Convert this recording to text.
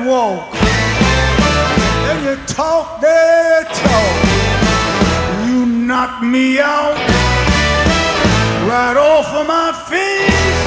walk, and you talk that talk. You knock me out right off of my feet.